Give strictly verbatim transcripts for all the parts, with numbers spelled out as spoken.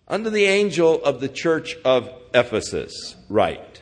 Unto the angel of the church of Ephesus write,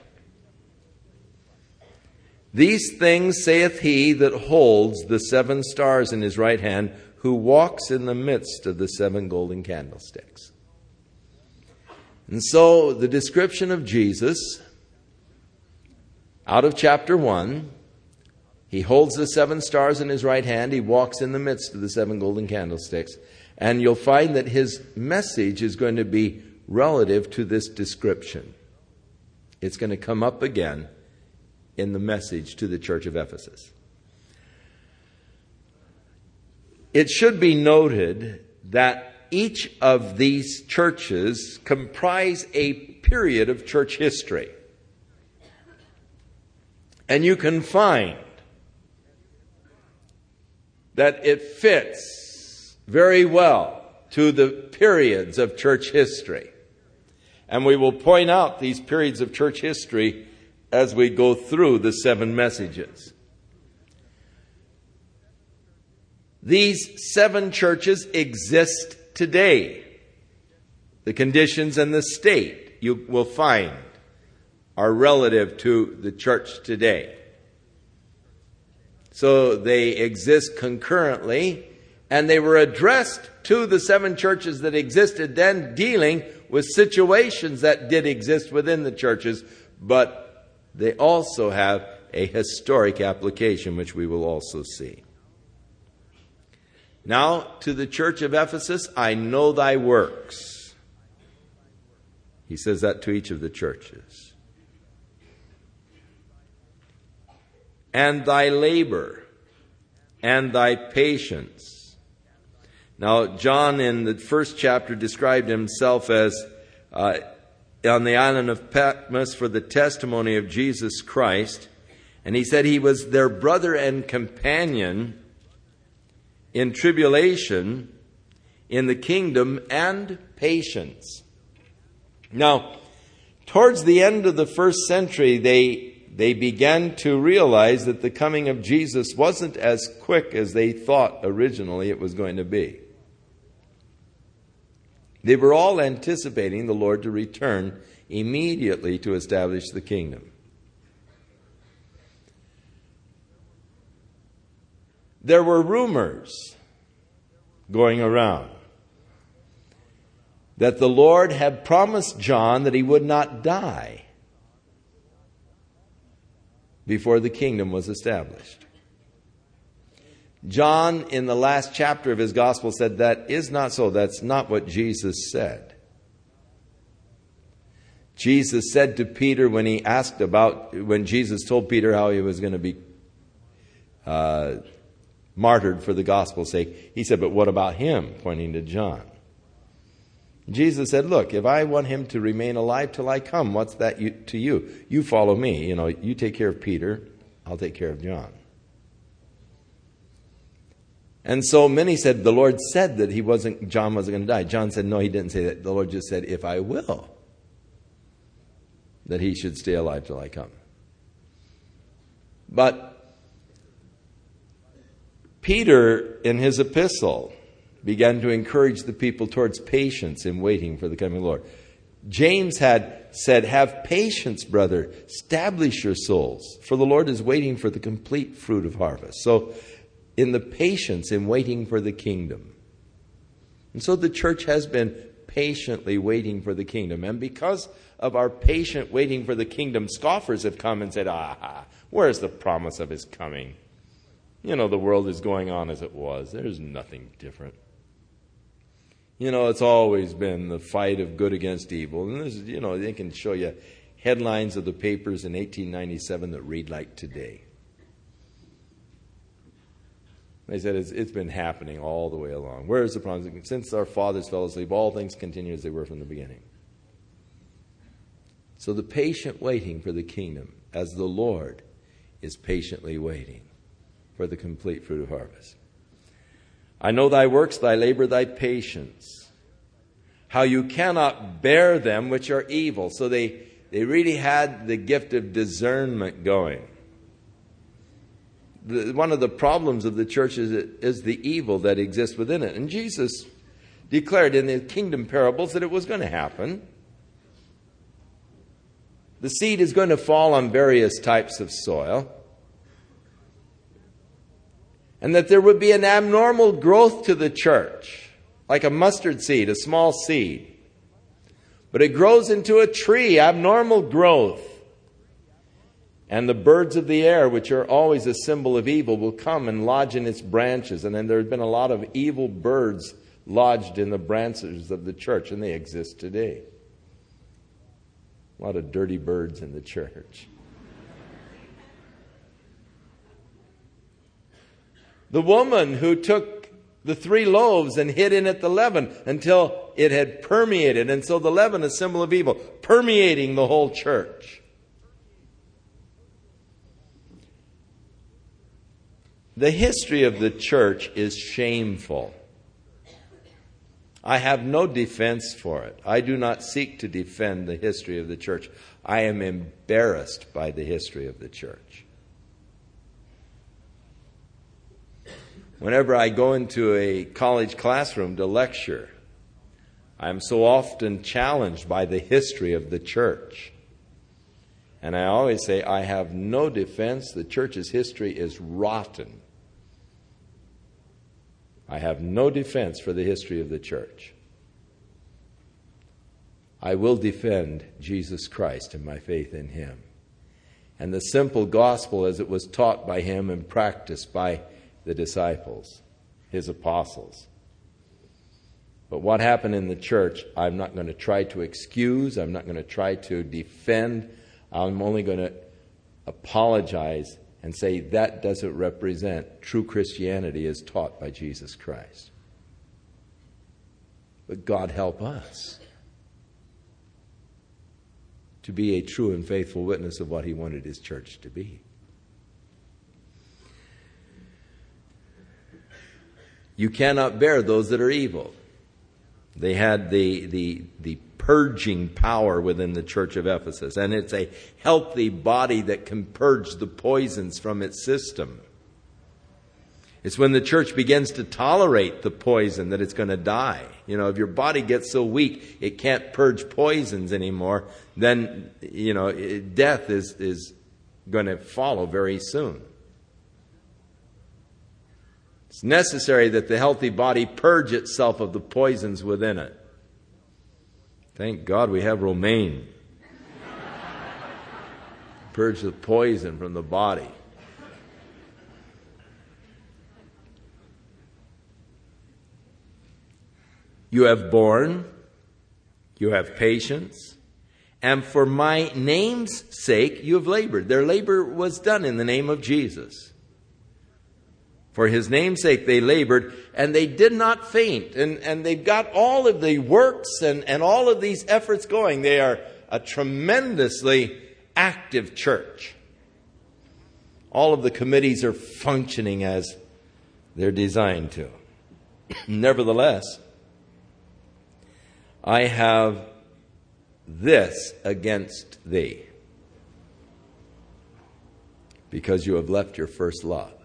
These things saith he that holds the seven stars in his right hand, who walks in the midst of the seven golden candlesticks. And so the description of Jesus out of chapter one, he holds the seven stars in his right hand. He walks in the midst of the seven golden candlesticks. And you'll find that his message is going to be relative to this description. It's going to come up again in the message to the church of Ephesus. It should be noted that each of these churches comprise a period of church history. And you can find that it fits very well to the periods of church history. And we will point out these periods of church history as we go through the seven messages. These seven churches exist today. The conditions and the state you will find are relative to the church today. So they exist concurrently, and they were addressed to the seven churches that existed then, dealing with situations that did exist within the churches, but they also have a historic application, which we will also see. Now, to the church of Ephesus, I know thy works. He says that to each of the churches. And thy labor, and thy patience. Now, John in the first chapter described himself as uh, on the island of Patmos for the testimony of Jesus Christ. And he said he was their brother and companion in tribulation, in the kingdom, and patience. Now, towards the end of the first century, they They began to realize that the coming of Jesus wasn't as quick as they thought originally it was going to be. They were all anticipating the Lord to return immediately to establish the kingdom. There were rumors going around that the Lord had promised John that he would not die before the kingdom was established. John, in the last chapter of his gospel, said that is not so. That's not what Jesus said. Jesus said to Peter when he asked about, when Jesus told Peter how he was going to be uh, martyred for the gospel's sake, he said, but what about him? Pointing to John. Jesus said, look, if I want him to remain alive till I come, what's that you, to you? You follow me. You know, you take care of Peter, I'll take care of John. And so many said the Lord said that he wasn't, John wasn't going to die. John said, no, he didn't say that. The Lord just said, if I will, that he should stay alive till I come. But Peter, in his epistle, began to encourage the people towards patience in waiting for the coming Lord. James had said, have patience, brother. Establish your souls, for the Lord is waiting for the complete fruit of harvest. So, in the patience in waiting for the kingdom. And so the church has been patiently waiting for the kingdom. And because of our patient waiting for the kingdom, scoffers have come and said, ah, where's the promise of his coming? You know, the world is going on as it was. There's nothing different. You know, it's always been the fight of good against evil. And this is, you know, they can show you headlines of the papers in eighteen ninety-seven that read like today. They said it's, it's been happening all the way along. Where is the promise? Since our fathers fell asleep, all things continue as they were from the beginning. So the patient waiting for the kingdom, as the Lord is patiently waiting for the complete fruit of harvest. I know thy works, thy labor, thy patience, how you cannot bear them which are evil. So they, they really had the gift of discernment going. The, one of the problems of the church is, is the evil that exists within it. And Jesus declared in the kingdom parables that it was going to happen. The seed is going to fall on various types of soil. And that there would be an abnormal growth to the church, like a mustard seed, a small seed. But it grows into a tree, abnormal growth. And the birds of the air, which are always a symbol of evil, will come and lodge in its branches. And then there have been a lot of evil birds lodged in the branches of the church, and they exist today. A lot of dirty birds in the church. The woman who took the three loaves and hid in it the leaven until it had permeated. And so the leaven, a symbol of evil, permeating the whole church. The history of the church is shameful. I have no defense for it. I do not seek to defend the history of the church. I am embarrassed by the history of the church. Whenever I go into a college classroom to lecture, I am so often challenged by the history of the church. And I always say, I have no defense. The church's history is rotten. I have no defense for the history of the church. I will defend Jesus Christ and my faith in Him. And the simple gospel as it was taught by Him and practiced by the disciples, His apostles. But what happened in the church, I'm not going to try to excuse. I'm not going to try to defend. I'm only going to apologize and say that doesn't represent true Christianity as taught by Jesus Christ. But God help us to be a true and faithful witness of what He wanted His church to be. You cannot bear those that are evil. They had the, the, the purging power within the church of Ephesus. And it's a healthy body that can purge the poisons from its system. It's when the church begins to tolerate the poison that it's going to die. You know, if your body gets so weak it can't purge poisons anymore, then, you know, death is, is going to follow very soon. It's necessary that the healthy body purge itself of the poisons within it. Thank God we have romaine. Purge the poison from the body. You have borne, you have patience, and for my name's sake you have labored. Their labor was done in the name of Jesus. For His name's sake they labored, and they did not faint. And, and they've got all of the works and, and all of these efforts going. They are a tremendously active church. All of the committees are functioning as they're designed to. Nevertheless, I have this against thee, because you have left your first love.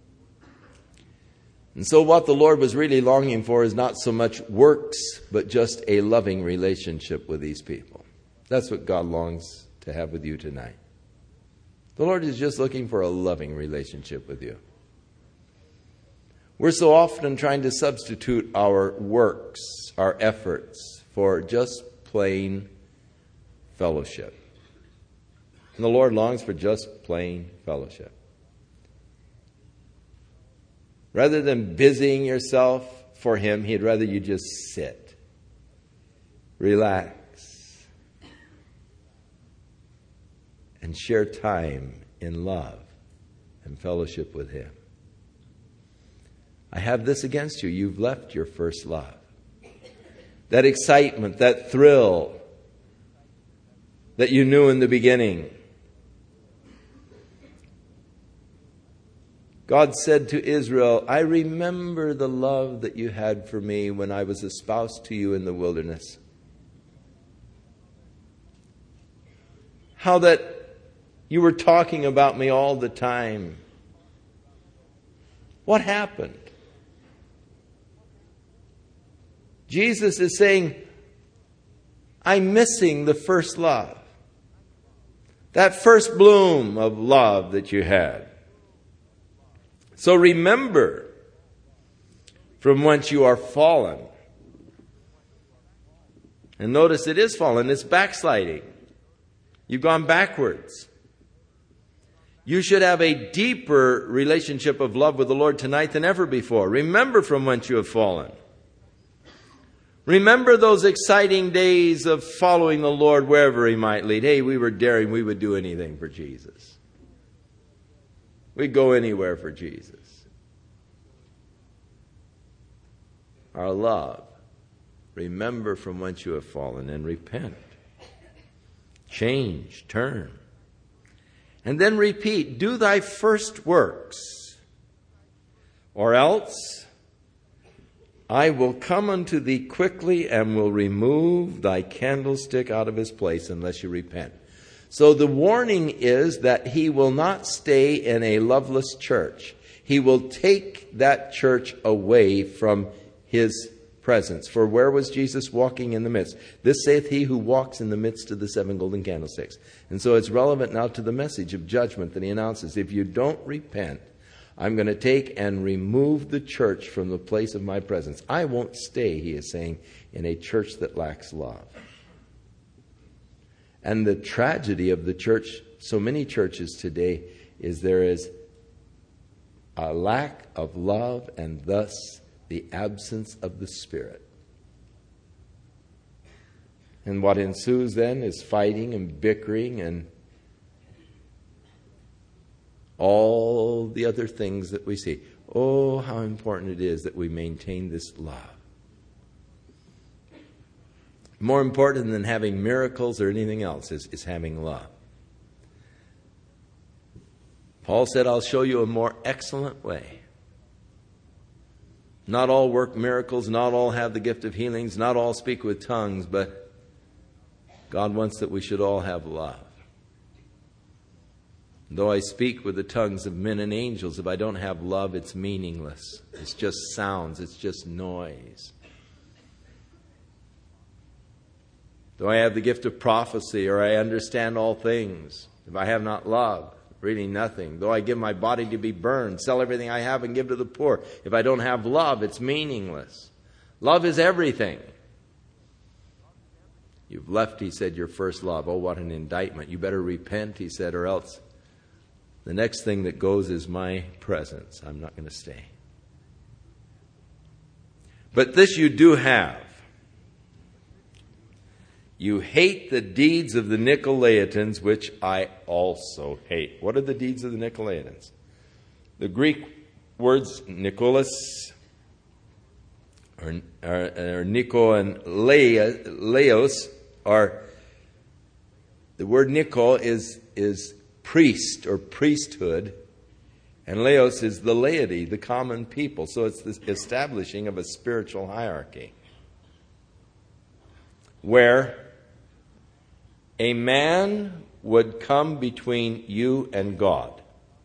And so what the Lord was really longing for is not so much works, but just a loving relationship with these people. That's what God longs to have with you tonight. The Lord is just looking for a loving relationship with you. We're so often trying to substitute our works, our efforts, for just plain fellowship. And the Lord longs for just plain fellowship. Rather than busying yourself for Him, He'd rather you just sit, relax, and share time in love and fellowship with Him. I have this against you. You've left your first love. That excitement, that thrill that you knew in the beginning. God said to Israel, I remember the love that you had for me when I was espoused to you in the wilderness. How that you were talking about me all the time. What happened? Jesus is saying, I'm missing the first love. That first bloom of love that you had. So remember from whence you are fallen. And notice it is fallen. It's backsliding. You've gone backwards. You should have a deeper relationship of love with the Lord tonight than ever before. Remember from whence you have fallen. Remember those exciting days of following the Lord wherever He might lead. Hey, we were daring. We would do anything for Jesus. We'd go anywhere for Jesus. Our love. Remember from whence you have fallen and repent. Change. Turn. And then repeat, do thy first works, or else I will come unto thee quickly and will remove thy candlestick out of his place unless you repent. So the warning is that He will not stay in a loveless church. He will take that church away from His presence. For where was Jesus walking in the midst? This saith He who walks in the midst of the seven golden candlesticks. And so it's relevant now to the message of judgment that He announces. If you don't repent, I'm going to take and remove the church from the place of my presence. I won't stay, He is saying, in a church that lacks love. And the tragedy of the church, so many churches today, is there is a lack of love and thus the absence of the Spirit. And what ensues then is fighting and bickering and all the other things that we see. Oh, how important it is that we maintain this love. More important than having miracles or anything else is, is having love. Paul said, I'll show you a more excellent way. Not all work miracles, not all have the gift of healings, not all speak with tongues, but God wants that we should all have love. Though I speak with the tongues of men and angels, if I don't have love, it's meaningless. It's just sounds, it's just noise. Though I have the gift of prophecy, or I understand all things, if I have not love, really nothing. Though I give my body to be burned, sell everything I have and give to the poor, if I don't have love, it's meaningless. Love is everything. You've left, He said, your first love. Oh, what an indictment. You better repent, He said, or else the next thing that goes is my presence. I'm not going to stay. But this you do have. You hate the deeds of the Nicolaitans, which I also hate. What are the deeds of the Nicolaitans? The Greek words Nicholas, or, or, or Nico and Laos, are, the word Nico is, is priest or priesthood, and Laos is the laity, the common people. So it's the establishing of a spiritual hierarchy, where a man would come between you and God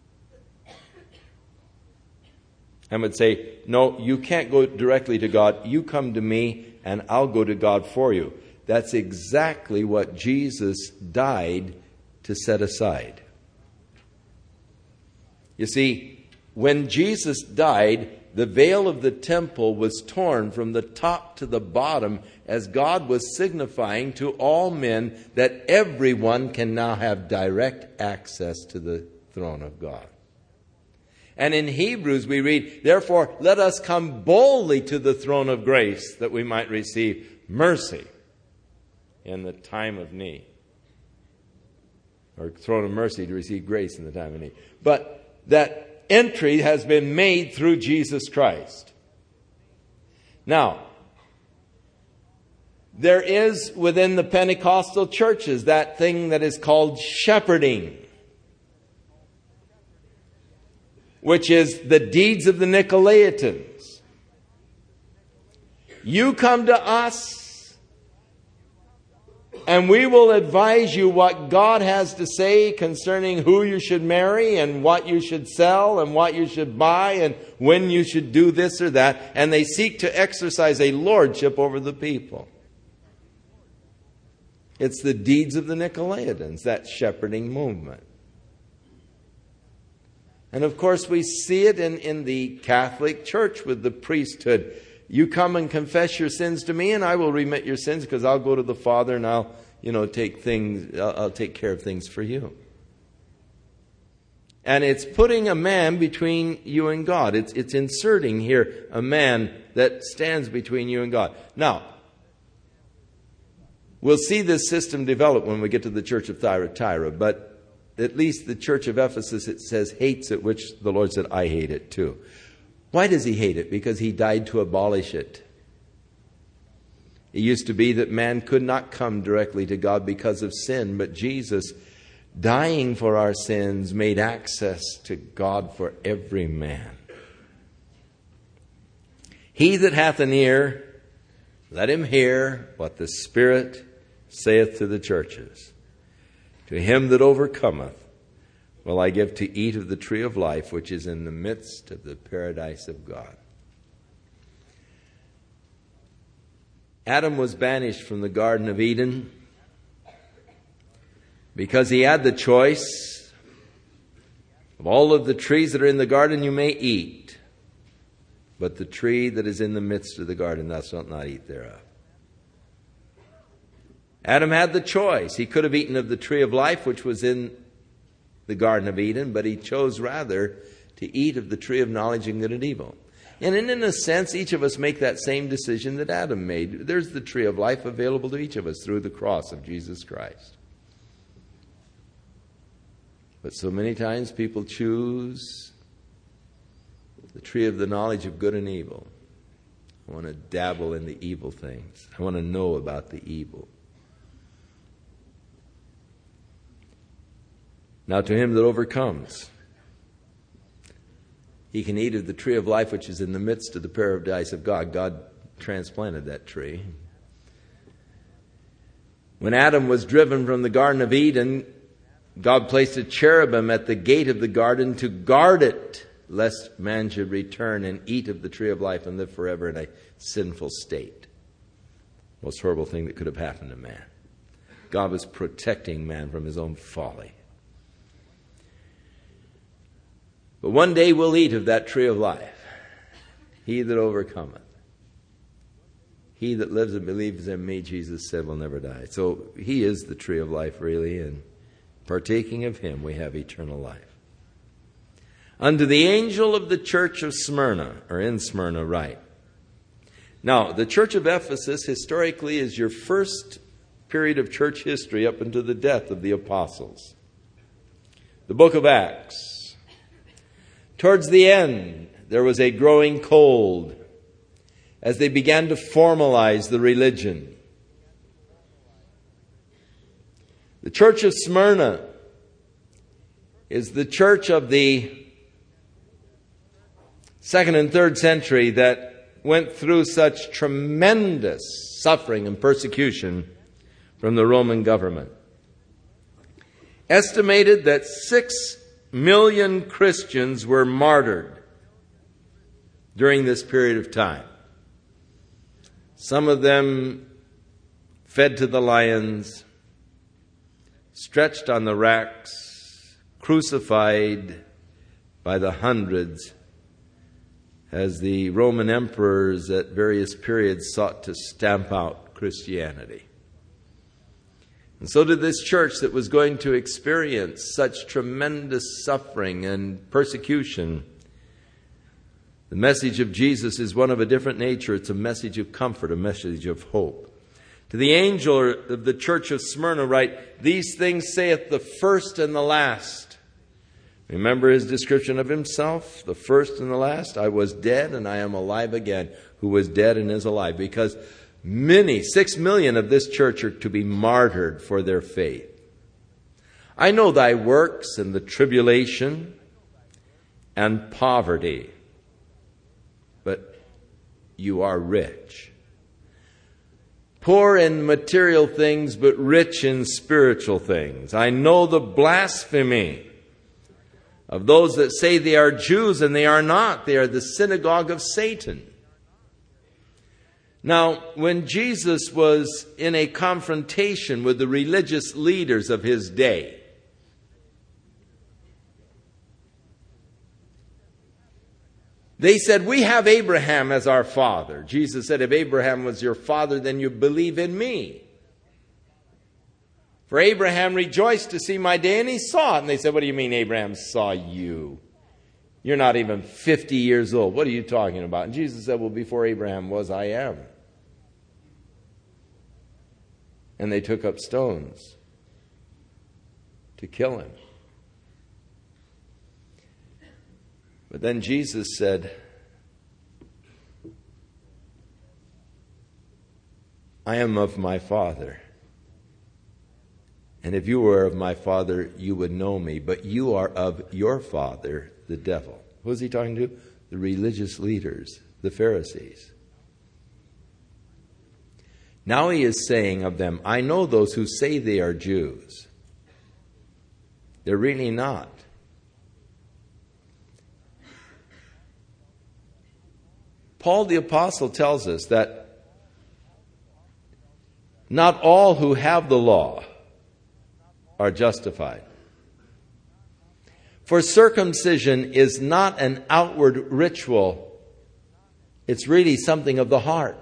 and would say, no, you can't go directly to God. You come to me and I'll go to God for you. That's exactly what Jesus died to set aside. You see, when Jesus died, the veil of the temple was torn from the top to the bottom as God was signifying to all men that everyone can now have direct access to the throne of God. And in Hebrews we read, therefore let us come boldly to the throne of grace that we might receive mercy in the time of need. Or throne of mercy to receive grace in the time of need. But that entry has been made through Jesus Christ. Now, there is within the Pentecostal churches that thing that is called shepherding, which is the deeds of the Nicolaitans. You come to us And we will advise you what God has to say concerning who you should marry and what you should sell and what you should buy and when you should do this or that. And they seek to exercise a lordship over the people. It's the deeds of the Nicolaitans, that shepherding movement. And of course we see it in, in the Catholic Church with the priesthood. You come and confess your sins to me and I will remit your sins because I'll go to the Father and I'll, you know, take things, I'll, I'll take care of things for you. And it's putting a man between you and God. It's, it's inserting here a man that stands between you and God. Now, we'll see this system develop when we get to the church of Thyatira, but at least the church of Ephesus, it says, hates it, which the Lord said, I hate it too. Why does he hate it? Because he died to abolish it. It used to be that man could not come directly to God because of sin, but Jesus, dying for our sins, made access to God for every man. He that hath an ear, let him hear what the Spirit saith to the churches. To him that overcometh will I give to eat of the tree of life, which is in the midst of the paradise of God. Adam was banished from the Garden of Eden because he had the choice of all of the trees that are in the garden you may eat, but the tree that is in the midst of the garden thou shalt not eat thereof. Adam had the choice. He could have eaten of the tree of life, which was in the Garden of Eden, but he chose rather to eat of the tree of knowledge of good and evil. And in a sense, each of us make that same decision that Adam made. There's the tree of life available to each of us through the cross of Jesus Christ. But so many times people choose the tree of the knowledge of good and evil. I want to dabble in the evil things. I want to know about the evil. Now to him that overcomes, he can eat of the tree of life which is in the midst of the paradise of God. God transplanted that tree. When Adam was driven from the Garden of Eden, God placed a cherubim at the gate of the garden to guard it, lest man should return and eat of the tree of life and live forever in a sinful state. Most horrible thing that could have happened to man. God was protecting man from his own folly. But one day we'll eat of that tree of life. He that overcometh. He that lives and believes in me, Jesus said, will never die. So he is the tree of life, really, and partaking of him, we have eternal life. Unto the angel of the church of Smyrna, or in Smyrna, write. Now, the church of Ephesus historically is your first period of church history up until the death of the apostles. The book of Acts. Towards the end, there was a growing cold as they began to formalize the religion. The church of Smyrna is the church of the second and third century that went through such tremendous suffering and persecution from the Roman government. Estimated that six million Christians were martyred during this period of time. Some of them fed to the lions, stretched on the racks, crucified by the hundreds as the Roman emperors at various periods sought to stamp out Christianity. And so did this church that was going to experience such tremendous suffering and persecution. The message of Jesus is one of a different nature. It's a message of comfort, a message of hope. To the angel of the church of Smyrna write, these things saith the first and the last. Remember his description of himself, the first and the last. I was dead and I am alive again, who was dead and is alive. Because many, six million of this church are to be martyred for their faith. I know thy works and the tribulation and poverty, but you are rich. poor in material things, but rich in spiritual things. I know the blasphemy of those that say they are Jews and they are not. They are the synagogue of Satan. Now, when Jesus was in a confrontation with the religious leaders of his day, they said, "We have Abraham as our father." Jesus said, "If Abraham was your father, then you believe in me. For Abraham rejoiced to see my day, and he saw it." And they said, "What do you mean Abraham saw you? You're not even fifty years old. What are you talking about?" And Jesus said, "Well, before Abraham was, I am." And they took up stones to kill him. But then Jesus said, "I am of my Father. And if you were of my Father, you would know me. But you are of your father, the devil." Who is he talking to? The religious leaders, the Pharisees. Now he is saying of them, "I know those who say they are Jews. They're really not. Paul the Apostle tells us that not all who have the law are justified. For circumcision is not an outward ritual. It's really something of the heart.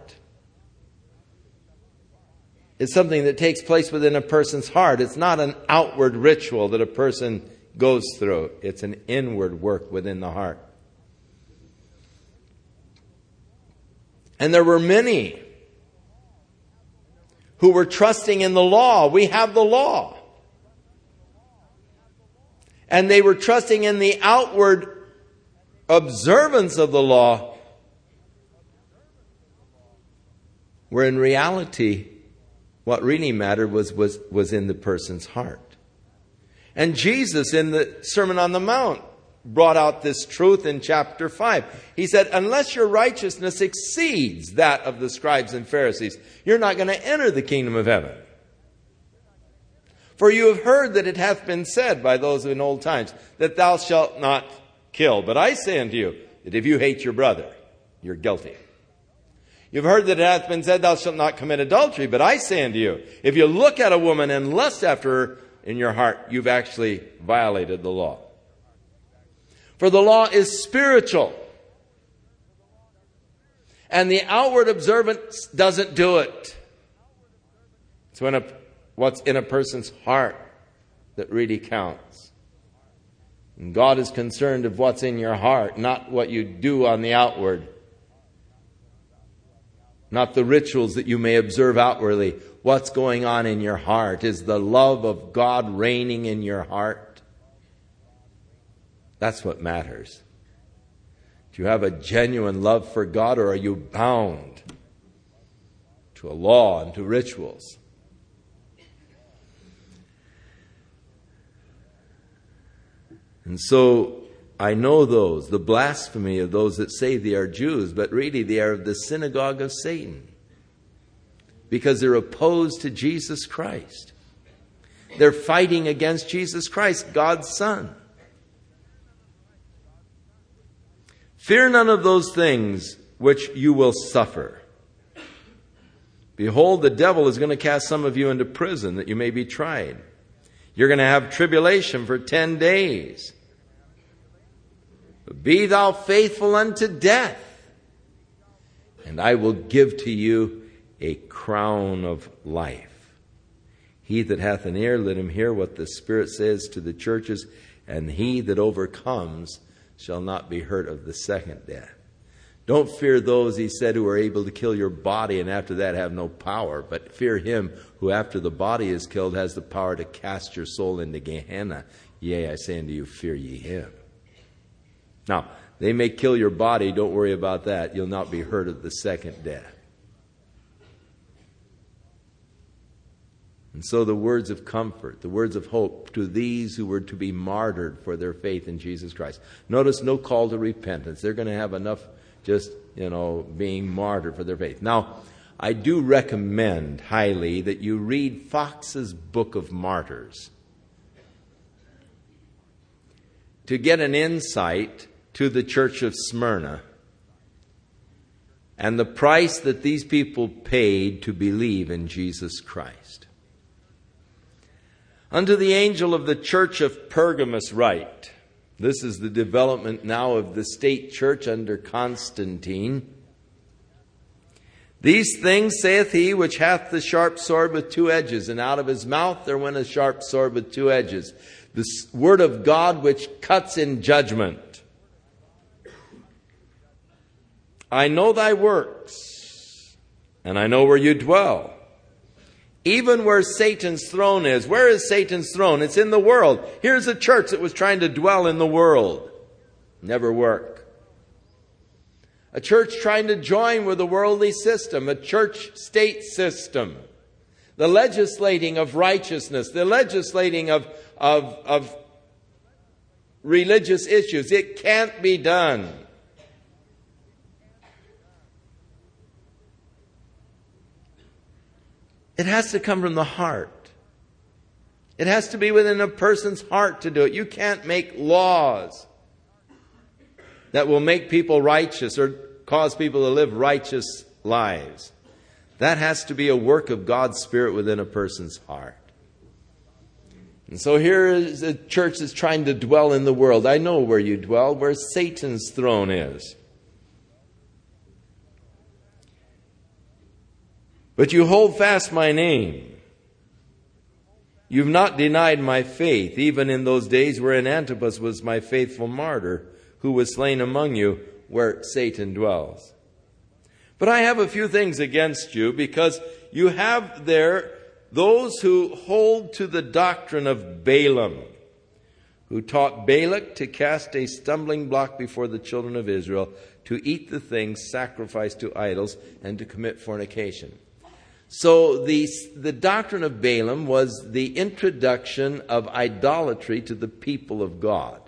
It's something that takes place within a person's heart. It's not an outward ritual that a person goes through. It's an inward work within the heart. And there were many who were trusting in the law. We have the law. And they were trusting in the outward observance of the law, where in reality, what really mattered was, was, was in the person's heart. And Jesus, in the Sermon on the Mount, brought out this truth in chapter five. He said, "Unless your righteousness exceeds that of the scribes and Pharisees, you're not going to enter the kingdom of heaven. For you have heard that it hath been said by those in old times, that thou shalt not kill. But I say unto you, that if you hate your brother, you're guilty. You've heard that it hath been said, thou shalt not commit adultery. But I say unto you, if you look at a woman and lust after her in your heart, you've actually violated the law. For the law is spiritual, and the outward observance doesn't do it. It's when a, what's in a person's heart that really counts. And God is concerned of what's in your heart, not what you do on the outward. Not the rituals that you may observe outwardly. What's going on in your heart? Is the love of God reigning in your heart? That's what matters. Do you have a genuine love for God, or are you bound to a law and to rituals? And so I know those, the blasphemy of those that say they are Jews, but really they are of the synagogue of Satan, because they're opposed to Jesus Christ. They're fighting against Jesus Christ, God's Son. Fear none of those things which you will suffer. Behold, the devil is going to cast some of you into prison that you may be tried. You're going to have tribulation for ten days. But be thou faithful unto death, and I will give to you a crown of life. He that hath an ear, let him hear what the Spirit says to the churches, and he that overcomes shall not be hurt of the second death. Don't fear those, he said, who are able to kill your body and after that have no power, but fear him who after the body is killed has the power to cast your soul into Gehenna. Yea, I say unto you, fear ye him. Now, they may kill your body, don't worry about that. You'll not be hurt of the second death. And so the words of comfort, the words of hope to these who were to be martyred for their faith in Jesus Christ. Notice no call to repentance. They're going to have enough just, you know, being martyred for their faith. Now, I do recommend highly that you read Fox's Book of Martyrs to get an insight to the church of Smyrna and the price that these people paid to believe in Jesus Christ. Unto the angel of the church of Pergamos write. This is the development now of the state church under Constantine. These things saith he which hath the sharp sword with two edges, and out of his mouth there went a sharp sword with two edges. The word of God which cuts in judgment. I know thy works, and I know where you dwell. Even where Satan's throne is. Where is Satan's throne? It's in the world. Here's a church that was trying to dwell in the world. Never work. A church trying to join with a worldly system, a church-state system. The legislating of righteousness, the legislating of, of, of religious issues. It can't be done. It has to come from the heart. It has to be within a person's heart to do it. You can't make laws that will make people righteous or cause people to live righteous lives. That has to be a work of God's Spirit within a person's heart. And so here is a church that's trying to dwell in the world. I know where you dwell, where Satan's throne is. But you hold fast my name. You've not denied my faith, even in those days wherein Antipas was my faithful martyr, who was slain among you, where Satan dwells. But I have a few things against you, because you have there those who hold to the doctrine of Balaam, who taught Balak to cast a stumbling block before the children of Israel, to eat the things sacrificed to idols, and to commit fornication. So the, the doctrine of Balaam was the introduction of idolatry to the people of God.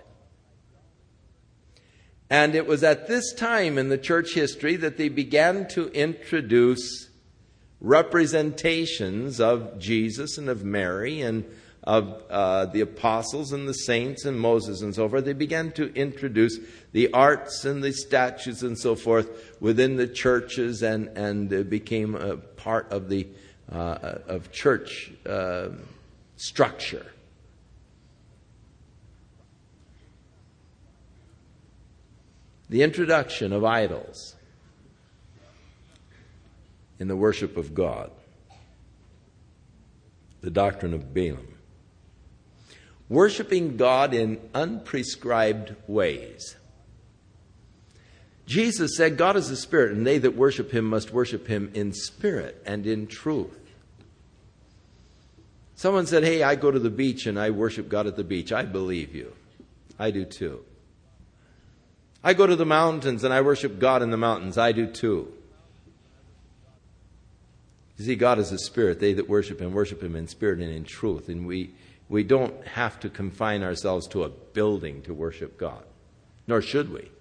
And it was at this time in the church history that they began to introduce representations of Jesus and of Mary and of uh, the apostles and the saints and Moses and so forth. They began to introduce the arts and the statues and so forth within the churches, and, and it became a part of the uh, of church uh, structure. The introduction of idols in the worship of God. The doctrine of Balaam. Worshipping God in unprescribed ways. Jesus said, God is a spirit, and they that worship him must worship him in spirit and in truth. Someone said, hey, I go to the beach and I worship God at the beach. I believe you. I do too. I go to the mountains and I worship God in the mountains. I do too. You see, God is a spirit. They that worship him, worship him in spirit and in truth. And we, we don't have to confine ourselves to a building to worship God. Nor should we.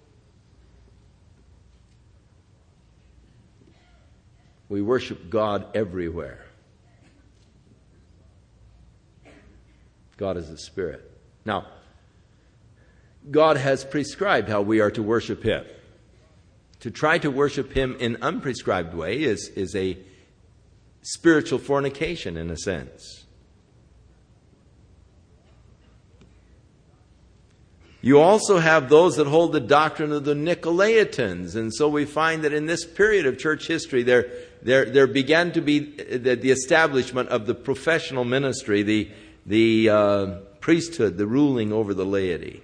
We worship God everywhere. God is a spirit. Now, God has prescribed how we are to worship him. To try to worship him in an unprescribed way is, is a spiritual fornication in a sense. You also have those that hold the doctrine of the Nicolaitans. And so we find that in this period of church history, there, there, there began to be the, the establishment of the professional ministry, the, the uh, priesthood, the ruling over the laity.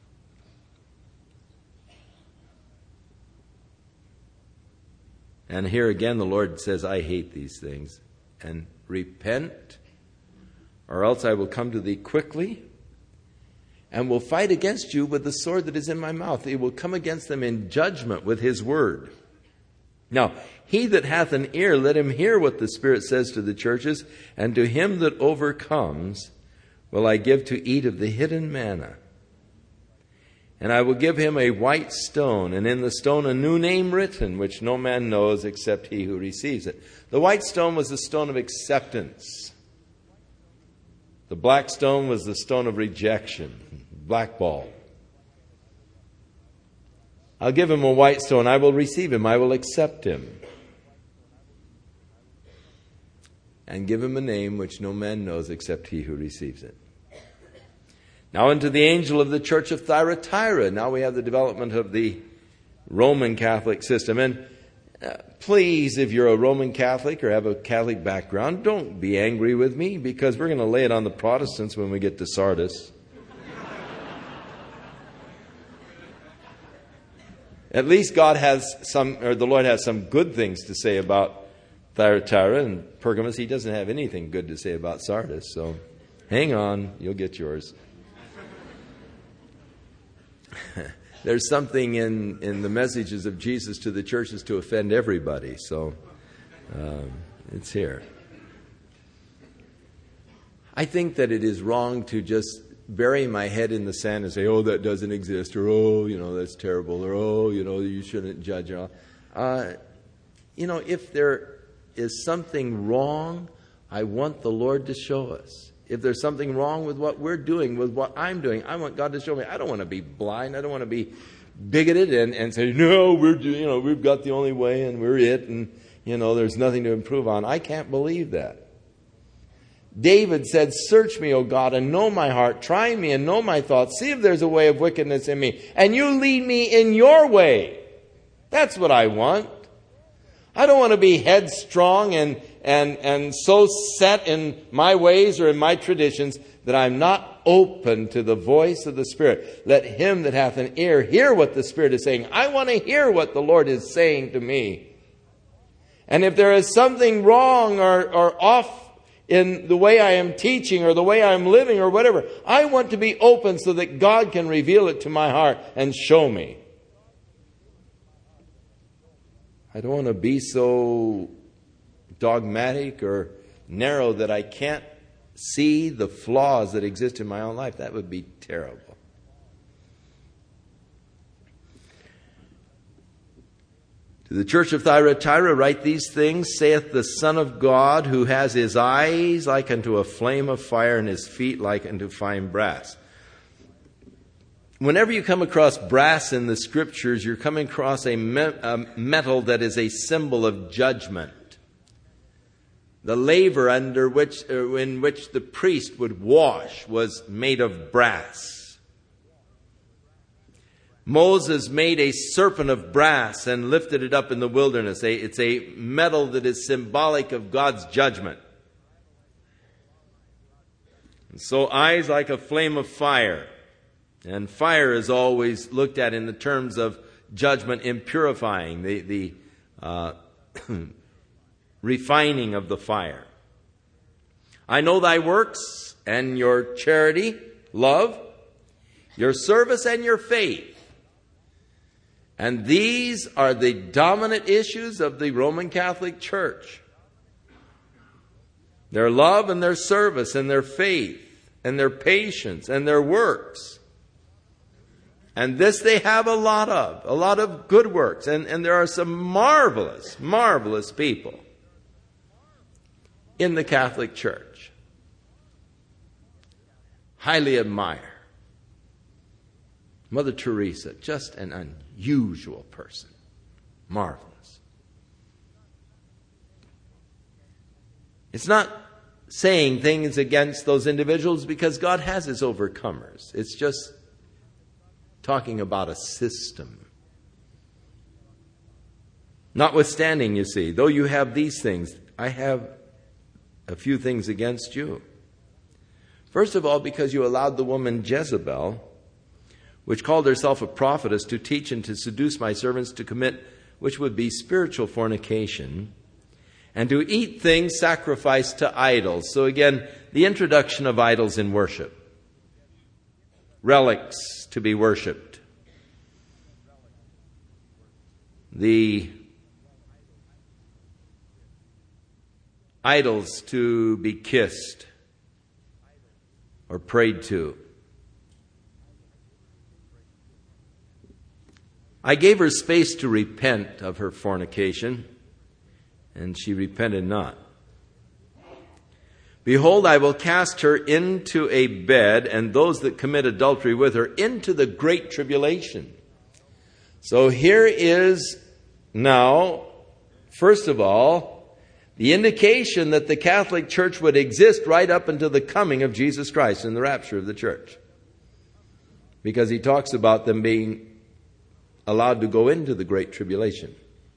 And here again the Lord says, I hate these things. And repent, or else I will come to thee quickly, and will fight against you with the sword that is in my mouth. He will come against them in judgment with his word. Now, he that hath an ear, let him hear what the Spirit says to the churches. And to him that overcomes will I give to eat of the hidden manna. And I will give him a white stone, and in the stone a new name written, which no man knows except he who receives it. The white stone was the stone of acceptance. The black stone was the stone of rejection, blackball. I'll give him a white stone. I will receive him. I will accept him. And give him a name which no man knows except he who receives it. Now unto the angel of the church of Thyatira. Now we have the development of the Roman Catholic system. And uh, please, if you're a Roman Catholic or have a Catholic background, don't be angry with me, because we're going to lay it on the Protestants when we get to Sardis. At least God has some, or the Lord has some good things to say about Thyatira and Pergamos. He doesn't have anything good to say about Sardis. So hang on, you'll get yours. There's something in, in the messages of Jesus to the churches to offend everybody. So um, it's here. I think that it is wrong to just bury my head in the sand and say, oh, that doesn't exist, or oh, you know, that's terrible, or oh, you know, you shouldn't judge. Uh, you know, if there is something wrong, I want the Lord to show us. If there's something wrong with what we're doing, with what I'm doing, I want God to show me. I don't want to be blind. I don't want to be bigoted and, and say, no, we're you know, we've got the only way and we're it, and you know, there's nothing to improve on. I can't believe that. David said, search me, O God, and know my heart. Try me and know my thoughts. See if there's a way of wickedness in me. And you lead me in your way. That's what I want. I don't want to be headstrong and, and, and so set in my ways or in my traditions that I'm not open to the voice of the Spirit. Let him that hath an ear hear what the Spirit is saying. I want to hear what the Lord is saying to me. And if there is something wrong or, or off in the way I am teaching or the way I am living or whatever, I want to be open so that God can reveal it to my heart and show me. I don't want to be so dogmatic or narrow that I can't see the flaws that exist in my own life. That would be terrible. To the church of Thyatira write these things, saith the Son of God, who has his eyes like unto a flame of fire and his feet like unto fine brass. Whenever you come across brass in the Scriptures, you're coming across a, me- a metal that is a symbol of judgment. The laver under which, uh, in which the priest would wash was made of brass. Moses made a serpent of brass and lifted it up in the wilderness. It's a metal that is symbolic of God's judgment. And so eyes like a flame of fire. And fire is always looked at in the terms of judgment and purifying, the, the uh, refining of the fire. I know thy works and your charity, love, your service and your faith. And these are the dominant issues of the Roman Catholic Church. Their love and their service and their faith and their patience and their works. And this they have a lot of, a lot of good works. And, and there are some marvelous, marvelous people in the Catholic Church. Highly admire. Mother Teresa, just an unusual person. Marvelous. It's not saying things against those individuals because God has his overcomers. It's just talking about a system. Notwithstanding, you see, though you have these things, I have a few things against you. First of all, because you allowed the woman Jezebel, which called herself a prophetess, to teach and to seduce my servants to commit, which would be spiritual fornication, and to eat things sacrificed to idols. So again, the introduction of idols in worship. Relics to be worshipped. The idols to be kissed or prayed to. I gave her space to repent of her fornication, and she repented not. Behold, I will cast her into a bed, and those that commit adultery with her into the great tribulation. So here is now, first of all, the indication that the Catholic Church would exist right up until the coming of Jesus Christ and the rapture of the church. Because he talks about them being allowed to go into the great tribulation.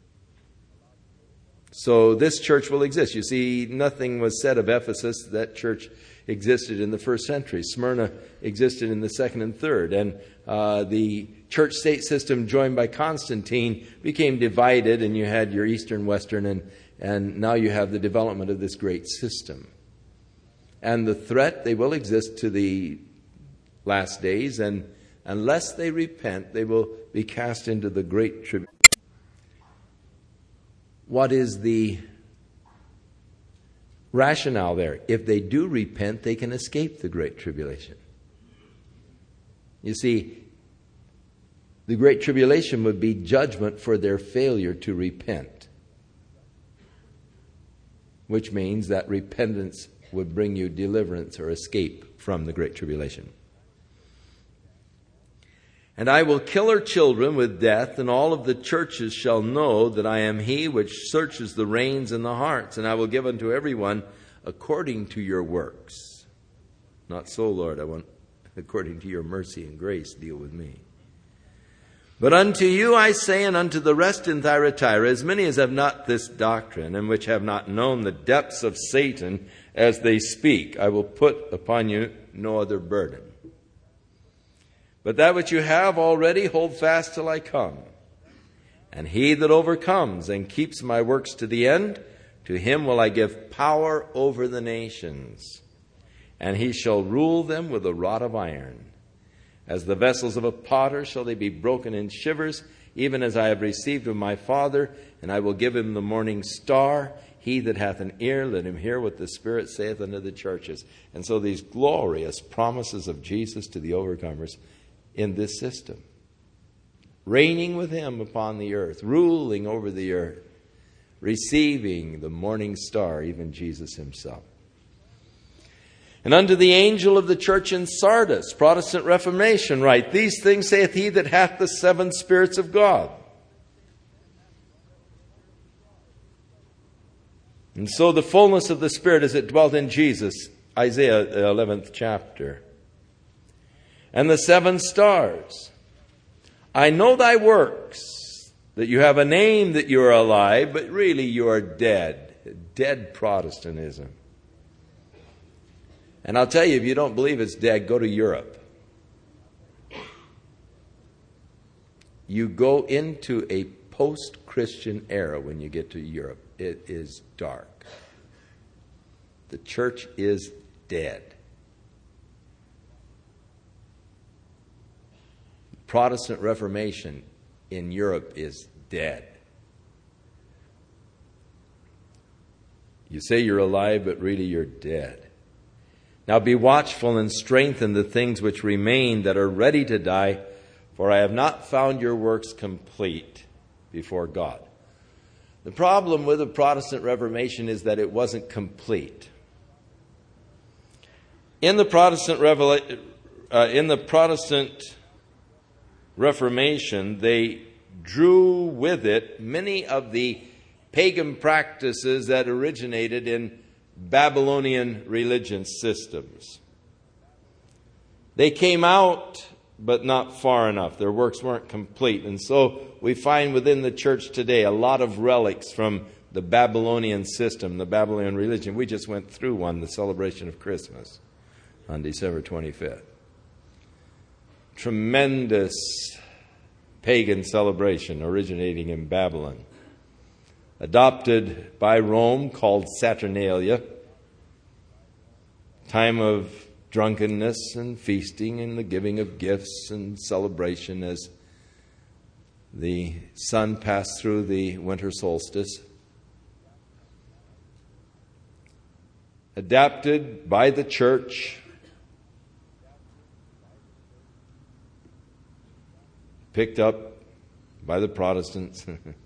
So this church will exist. You see, nothing was said of Ephesus. That church existed in the first century. Smyrna existed in the second and third. And uh, the church-state system joined by Constantine became divided, and you had your Eastern, Western, and, and now you have the development of this great system. And the threat, they will exist to the last days, and unless they repent, they will be cast into the great tribulation. What is the rationale there? If they do repent, they can escape the great tribulation. You see, the great tribulation would be judgment for their failure to repent, which means that repentance would bring you deliverance or escape from the great tribulation. And I will kill her children with death, and all of the churches shall know that I am he which searches the reins and the hearts, and I will give unto everyone according to your works. Not so, Lord, I want according to your mercy and grace deal with me. But unto you I say, and unto the rest in Thyatira, as many as have not this doctrine, and which have not known the depths of Satan as they speak, I will put upon you no other burden. But that which you have already, hold fast till I come. And he that overcomes and keeps my works to the end, to him will I give power over the nations. And he shall rule them with a rod of iron. As the vessels of a potter shall they be broken in shivers, even as I have received of my Father, and I will give him the morning star. He that hath an ear, let him hear what the Spirit saith unto the churches. And so these glorious promises of Jesus to the overcomers in this system, reigning with him upon the earth, ruling over the earth, receiving the morning star, even Jesus himself. And unto the angel of the church in Sardis, Protestant Reformation, write, these things saith he that hath the seven spirits of God. And so the fullness of the Spirit as it dwelt in Jesus, Isaiah the eleventh chapter. And the seven stars. I know thy works, that you have a name that you are alive, but really you are dead. Dead Protestantism. And I'll tell you, if you don't believe it's dead, go to Europe. You go into a post-Christian era when you get to Europe. It is dark. The church is dead. Protestant Reformation in Europe is dead. You say you're alive, but really you're dead. Now be watchful and strengthen the things which remain that are ready to die, for I have not found your works complete before God. The problem with the Protestant Reformation is that it wasn't complete. In the Protestant Revela- uh, in the Protestant Reformation, they drew with it many of the pagan practices that originated in Babylonian religion systems. They came out, but not far enough. Their works weren't complete. And so we find within the church today a lot of relics from the Babylonian system, the Babylonian religion. We just went through one, the celebration of Christmas on December twenty-fifth. Tremendous pagan celebration originating in Babylon, adopted by Rome, called Saturnalia, time of drunkenness and feasting and the giving of gifts and celebration as the sun passed through the winter solstice. Adapted by the church, picked up by the Protestants.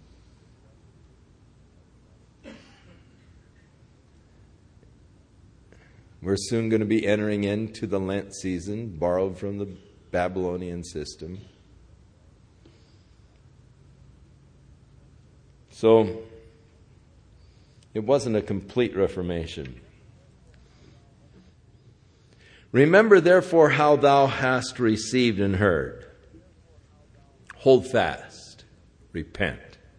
We're soon going to be entering into the Lent season, borrowed from the Babylonian system. So, it wasn't a complete Reformation. Remember, therefore, how thou hast received and heard. Hold fast. Repent.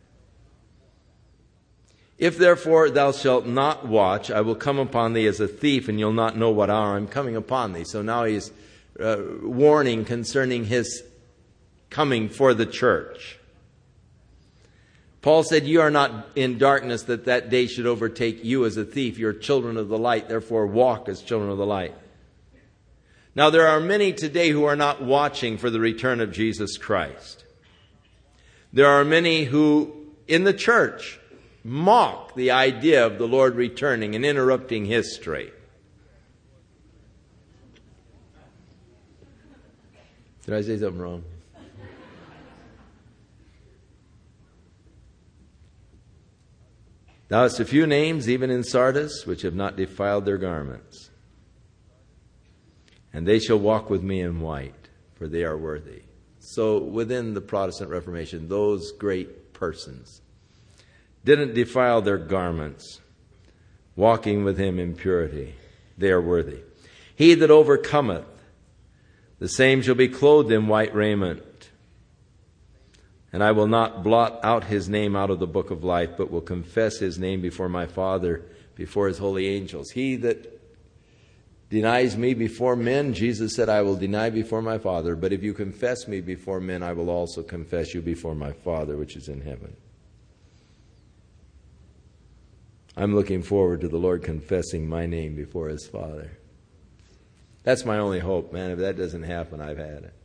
If therefore thou shalt not watch, I will come upon thee as a thief, and you'll not know what hour I'm coming upon thee. So now he's uh, warning concerning his coming for the church. Paul said, you are not in darkness, that that day should overtake you as a thief. You're children of the light, therefore walk as children of the light. Now there are many today who are not watching for the return of Jesus Christ. There are many who, in the church, mock the idea of the Lord returning and interrupting history. Did I say something wrong? Thou hast a few names, even in Sardis, which have not defiled their garments. And they shall walk with me in white, for they are worthy. So within the Protestant Reformation, those great persons didn't defile their garments, walking with him in purity. They are worthy. He that overcometh, the same shall be clothed in white raiment. And I will not blot out his name out of the book of life, but will confess his name before my Father, before his holy angels. He that denies me before men, Jesus said, I will deny before my Father. But if you confess me before men, I will also confess you before my Father, which is in heaven. I'm looking forward to the Lord confessing my name before his Father. That's my only hope, man. If that doesn't happen, I've had it.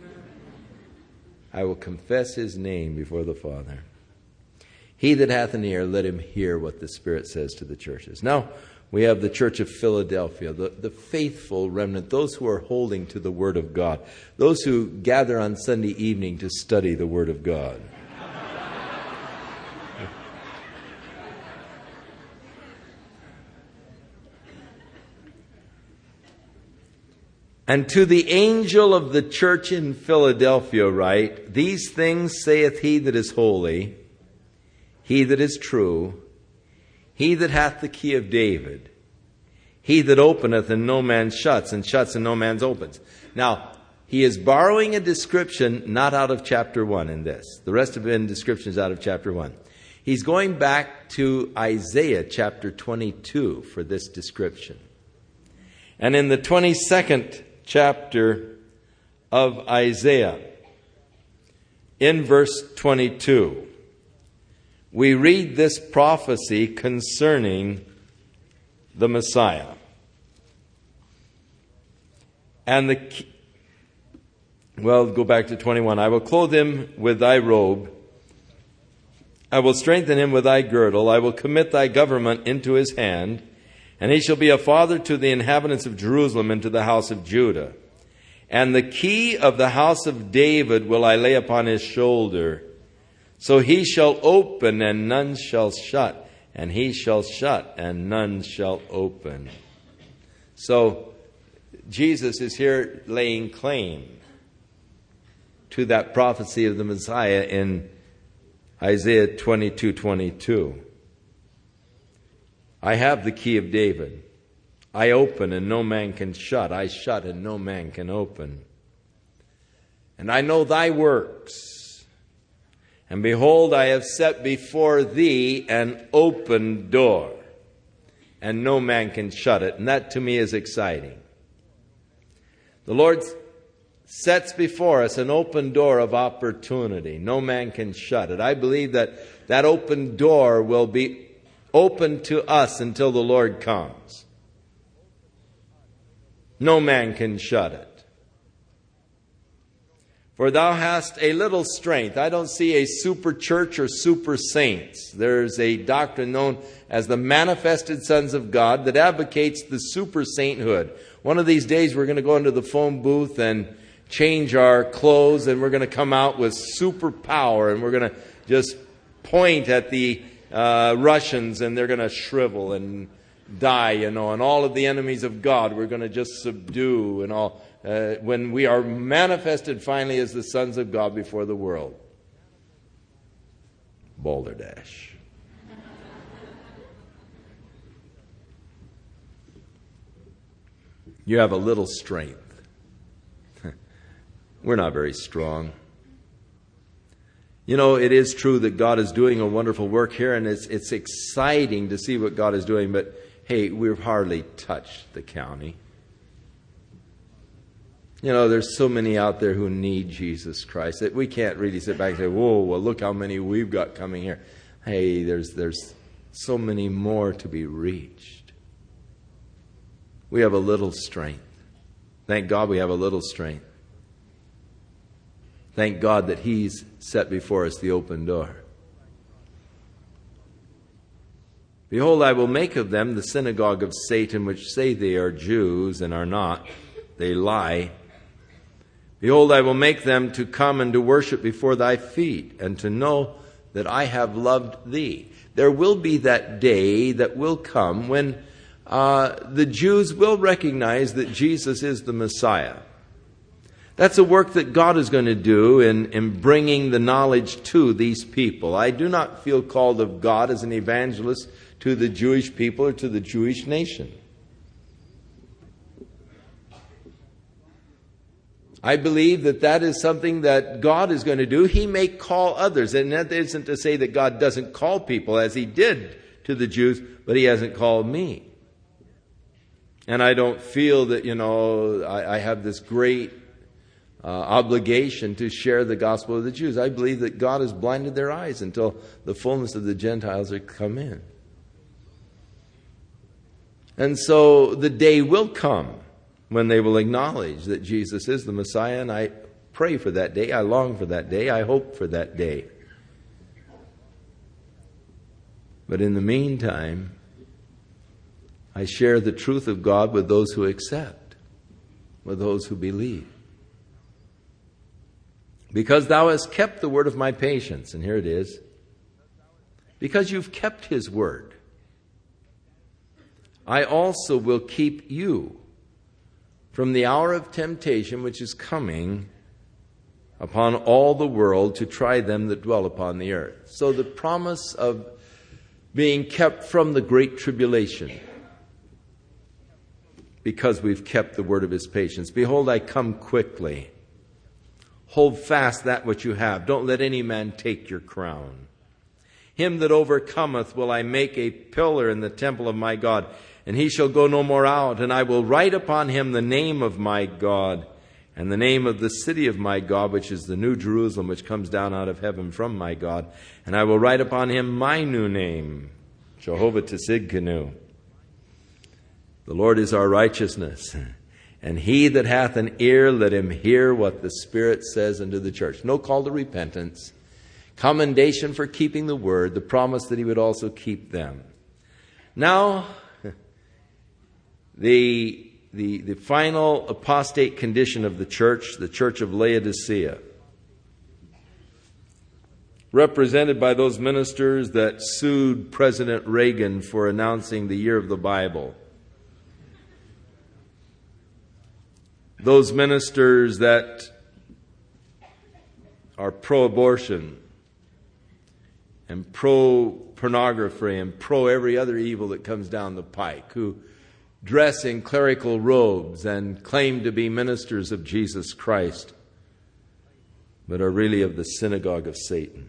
I will confess his name before the Father. He that hath an ear, let him hear what the Spirit says to the churches. Now, we have the church of Philadelphia, the, the faithful remnant, those who are holding to the Word of God, those who gather on Sunday evening to study the Word of God. And to the angel of the church in Philadelphia write, these things saith he that is holy, he that is true, he that hath the key of David, he that openeth and no man shuts, and shuts and no man opens. Now, he is borrowing a description not out of chapter one in this. The rest of it descriptions out of chapter one. He's going back to Isaiah chapter twenty-two for this description. And in the twenty-second chapter of Isaiah, in verse twenty-two, we read this prophecy concerning the Messiah. And the, well, go back to twenty-one. I will clothe him with thy robe. I will strengthen him with thy girdle. I will commit thy government into his hand. And he shall be a father to the inhabitants of Jerusalem and to the house of Judah. And the key of the house of David will I lay upon his shoulder. So he shall open and none shall shut. And he shall shut and none shall open. So Jesus is here laying claim to that prophecy of the Messiah in Isaiah twenty-two twenty-two. I have the key of David. I open and no man can shut. I shut and no man can open. And I know thy works. And behold, I have set before thee an open door, and no man can shut it. And that to me is exciting. The Lord sets before us an open door of opportunity. No man can shut it. I believe that that open door will be open to us until the Lord comes. No man can shut it. For thou hast a little strength. I don't see a super church or super saints. There's a doctrine known as the manifested sons of God that advocates the super sainthood. One of these days we're going to go into the phone booth and change our clothes and we're going to come out with superpower and we're going to just point at the uh, Russians and they're going to shrivel and die, you know, and all of the enemies of God we're going to just subdue and all. Uh, when we are manifested finally as the sons of God before the world. Balderdash. You have a little strength. We're not very strong. You know, it is true that God is doing a wonderful work here, and it's it's exciting to see what God is doing, but hey, we've hardly touched the county. You know, there's so many out there who need Jesus Christ that we can't really sit back and say, whoa, well, look how many we've got coming here. Hey, there's there's so many more to be reached. We have a little strength. Thank God we have a little strength. Thank God that He's set before us the open door. Behold, I will make of them the synagogue of Satan, which say they are Jews and are not. They lie. Behold, I will make them to come and to worship before thy feet, and to know that I have loved thee. There will be that day that will come when uh, the Jews will recognize that Jesus is the Messiah. That's a work that God is going to do in, in bringing the knowledge to these people. I do not feel called of God as an evangelist to the Jewish people or to the Jewish nation. I believe that that is something that God is going to do. He may call others. And that isn't to say that God doesn't call people as He did to the Jews, but He hasn't called me. And I don't feel that, you know, I, I have this great uh, obligation to share the gospel of the Jews. I believe that God has blinded their eyes until the fullness of the Gentiles are come in. And so the day will come when they will acknowledge that Jesus is the Messiah, and I pray for that day. I long for that day. I hope for that day. But in the meantime, I share the truth of God with those who accept, with those who believe. Because thou hast kept the word of my patience, and here it is, because you've kept His word, I also will keep you from the hour of temptation which is coming upon all the world to try them that dwell upon the earth. So the promise of being kept from the great tribulation, because we've kept the word of His patience. Behold, I come quickly. Hold fast that which you have. Don't let any man take your crown. Him that overcometh will I make a pillar in the temple of my God, and he shall go no more out. And I will write upon him the name of my God, and the name of the city of my God, which is the new Jerusalem, which comes down out of heaven from my God. And I will write upon him my new name, Jehovah Tsidkenu. The Lord is our righteousness. And he that hath an ear, let him hear what the Spirit says unto the church. No call to repentance. Commendation for keeping the word. The promise that He would also keep them. Now, the, the, the final apostate condition of the church, the church of Laodicea, represented by those ministers that sued President Reagan for announcing the year of the Bible. Those ministers that are pro-abortion and pro-pornography and pro every other evil that comes down the pike, who dress in clerical robes and claim to be ministers of Jesus Christ, but are really of the synagogue of Satan.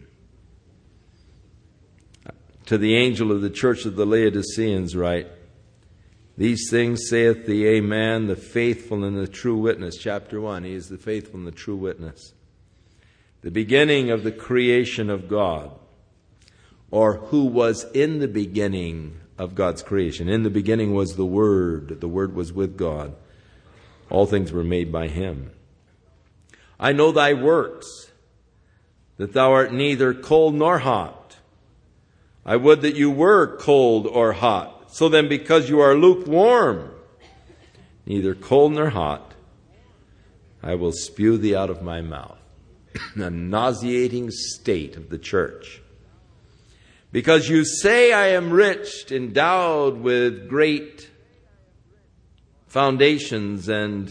To the angel of the church of the Laodiceans write, these things saith the Amen, the faithful and the true witness. Chapter one, He is the faithful and the true witness. The beginning of the creation of God, or who was in the beginning of God's creation. In the beginning was the Word. The Word was with God. All things were made by Him. I know thy works, that thou art neither cold nor hot. I would that you were cold or hot. So then, because you are lukewarm, neither cold nor hot, I will spew thee out of my mouth. A nauseating state of the church. Because you say I am rich, endowed with great foundations and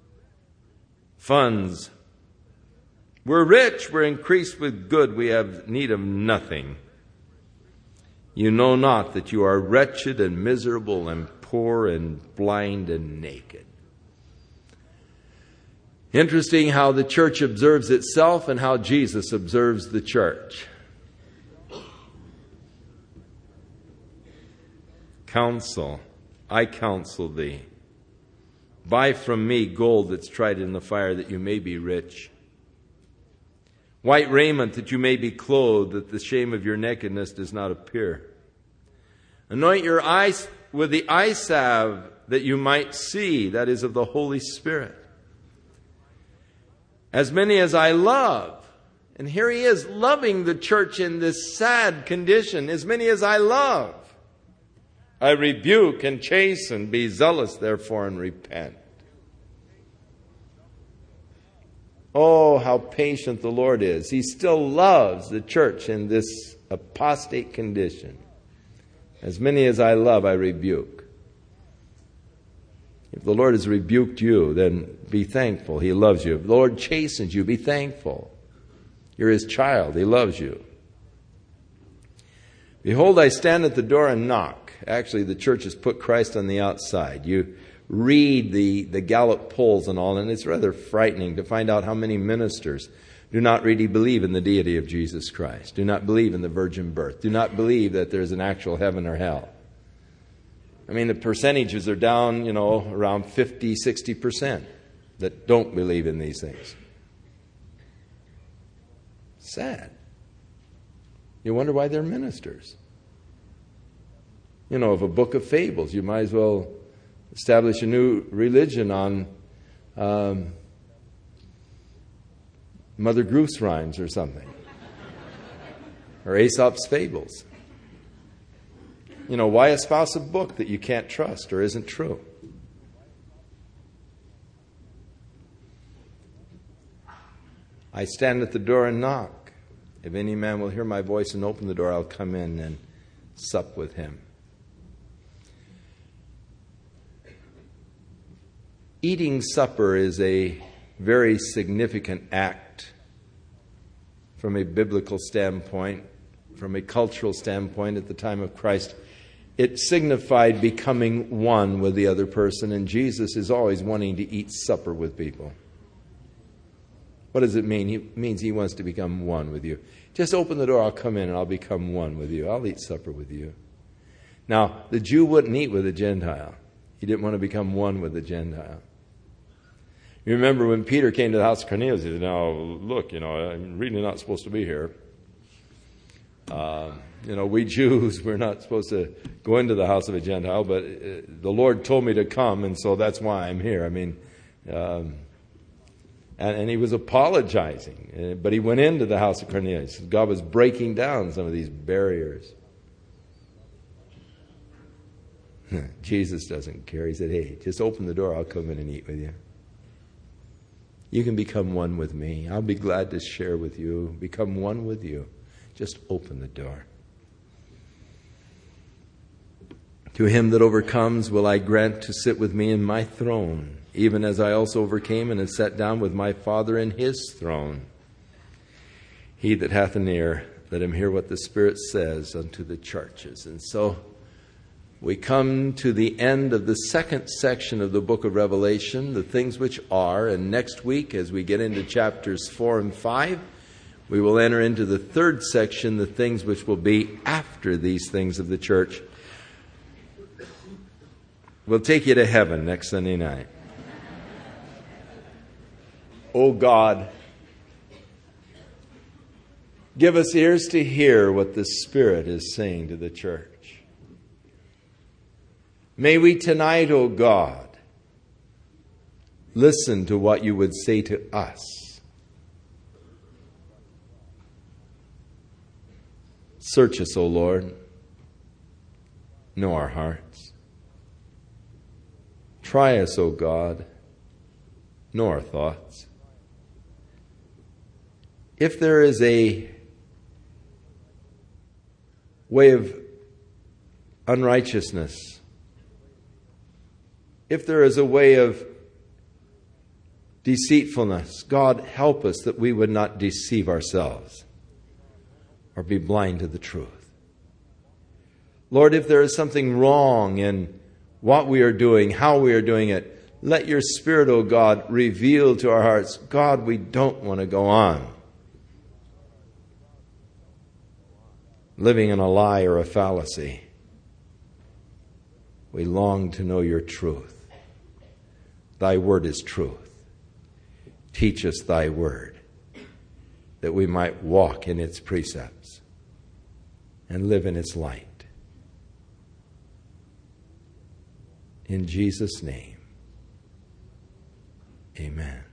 funds. We're rich, we're increased with good, we have need of nothing. You know not that you are wretched and miserable and poor and blind and naked. Interesting how the church observes itself and how Jesus observes the church. Counsel, I counsel thee. Buy from me gold that's tried in the fire, that you may be rich. White raiment, that you may be clothed, that the shame of your nakedness does not appear. Anoint your eyes with the eye salve, that you might see, that is of the Holy Spirit. As many as I love, and here he is loving the church in this sad condition, as many as I love, I rebuke and chasten. Be zealous, therefore, and repent. Oh, how patient the Lord is. He still loves the church in this apostate condition. As many as I love, I rebuke. If the Lord has rebuked you, then be thankful. He loves you. If the Lord chastens you, be thankful. You're his child. He loves you. Behold, I stand at the door and knock. Actually, the church has put Christ on the outside. You read the, the Gallup polls and all, and it's rather frightening to find out how many ministers do not really believe in the deity of Jesus Christ, do not believe in the virgin birth, do not believe that there's an actual heaven or hell. I mean, the percentages are down, you know, around fifty, sixty percent that don't believe in these things. Sad. You wonder why they're ministers. You know, of a book of fables, you might as well establish a new religion on um, Mother Goose rhymes or something. Or Aesop's fables. You know, why espouse a book that you can't trust or isn't true? I stand at the door and knock. If any man will hear my voice and open the door, I'll come in and sup with him. Eating supper is a very significant act from a biblical standpoint, from a cultural standpoint at the time of Christ. It signified becoming one with the other person, and Jesus is always wanting to eat supper with people. What does it mean? It means he wants to become one with you. Just open the door, I'll come in and I'll become one with you. I'll eat supper with you. Now, the Jew wouldn't eat with a Gentile. He didn't want to become one with a Gentile. You remember when Peter came to the house of Cornelius, he said, now, look, you know, I'm really not supposed to be here. Uh, you know, we Jews, we're not supposed to go into the house of a Gentile, but uh, the Lord told me to come, and so that's why I'm here. I mean, um, and, and he was apologizing, uh, but he went into the house of Cornelius. God was breaking down some of these barriers. Jesus doesn't care. He said, hey, just open the door, I'll come in and eat with you. You can become one with me. I'll be glad to share with you, become one with you. Just open the door. To him that overcomes will I grant to sit with me in my throne, even as I also overcame and have sat down with my Father in his throne. He that hath an ear, let him hear what the Spirit says unto the churches. And so we come to the end of the second section of the book of Revelation, the things which are. And next week, as we get into chapters four and five, we will enter into the third section, the things which will be after these things of the church. We'll take you to heaven next Sunday night. Oh God, give us ears to hear what the Spirit is saying to the church. May we tonight, O God, listen to what you would say to us. Search us, O Lord. Know our hearts. Try us, O God. nor thoughts. If there is a way of unrighteousness, if there is a way of deceitfulness, God help us that we would not deceive ourselves or be blind to the truth. Lord, if there is something wrong in what we are doing, how we are doing it, let your Spirit, O God, reveal to our hearts, God, we don't want to go on living in a lie or a fallacy. We long to know your truth. Thy word is truth. Teach us thy word, that we might walk in its precepts and live in its light. In Jesus' name, amen.